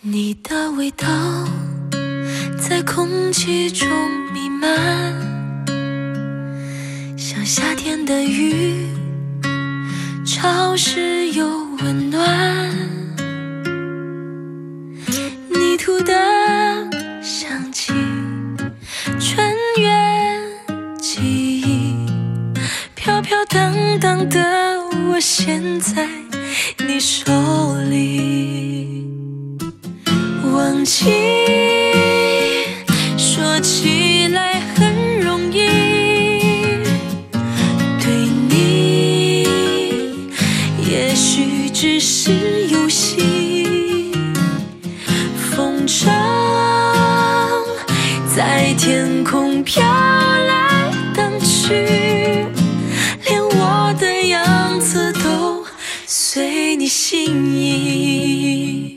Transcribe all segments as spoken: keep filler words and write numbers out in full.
你的味道在空气中弥漫，像夏天的雨，潮湿又温暖。泥土的香气穿越记忆，飘飘荡荡的我陷在你手里。忘记说起来很容易，对你也许只是游戏。风筝在天空飘来荡去，连我的样子都随你心意。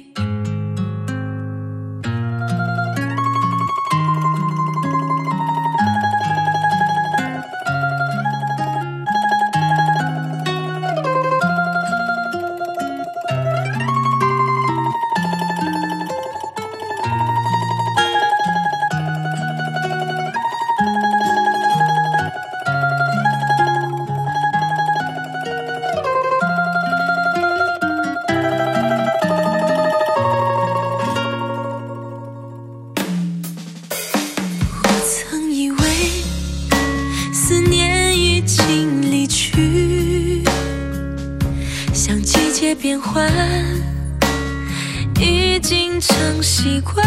思念已经离去，像季节变换，已经成习惯。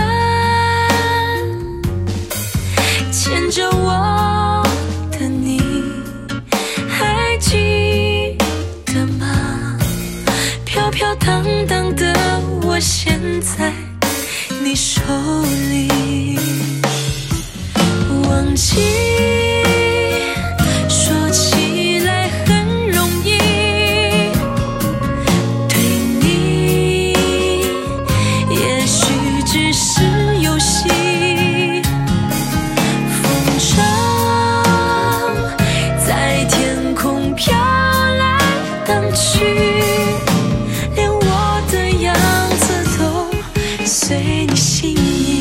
牵着我的你，还记得吗？飘飘荡荡的我陷在你手里。忘记说起来很容易，对你也许只是游戏。风筝在天空飘来荡去，连我的样子都随你心意。